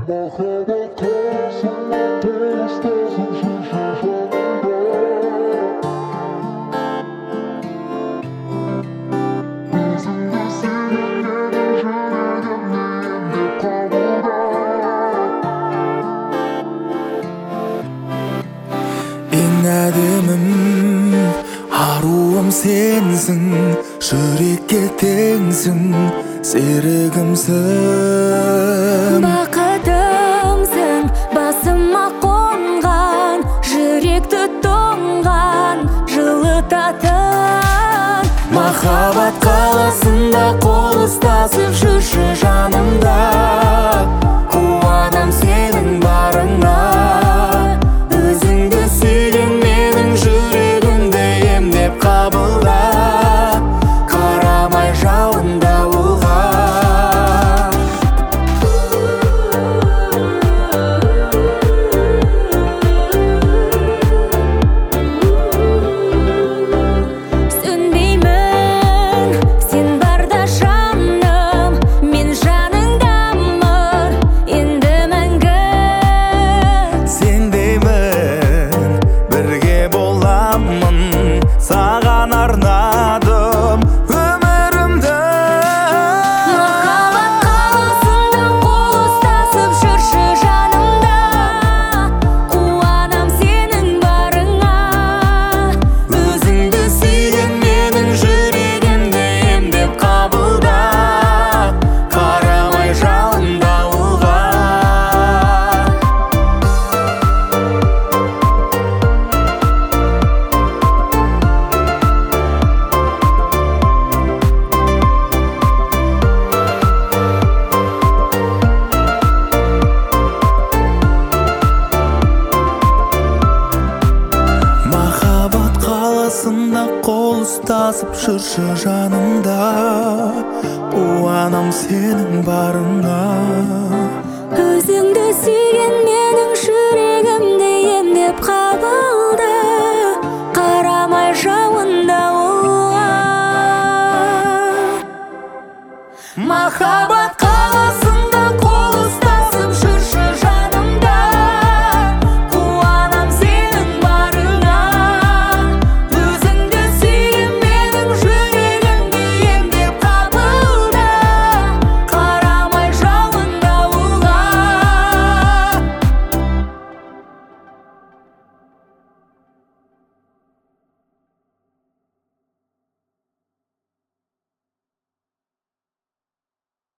Ең әдемім аруым сенсің, жүрекке теңсің, серігімсің. Бақытымсың, басыма қонған, жүректі тоңған, жылытатын. Махаббат қаласында қол ұстасып жүрші жанымда, қуанам сенің барыңа. Өзіңді сүйген менің жүрегімді емдеп қабылда, қарамай жауын дауылға. Сөнбеймін, сен барда жаным, мен жаныңдамын, енді мәңгі. Сендеймін, бірге боламын, саған арнадым өмірімді. Махаббат қаласында қол ұстасып жүрші жанымда, қуанам сенің барыңа. Өзіңді сүйген менің жүрегімді емдеп қабылда, қарамай жауын дауылға. Махаббат қаласында қол ұстасып жүрші жанымда, қуанам сенің барыңа. Өзіңді сүйген менің жүрегімді емдеп қабылда, қарамай жауын дауылға. Махаббат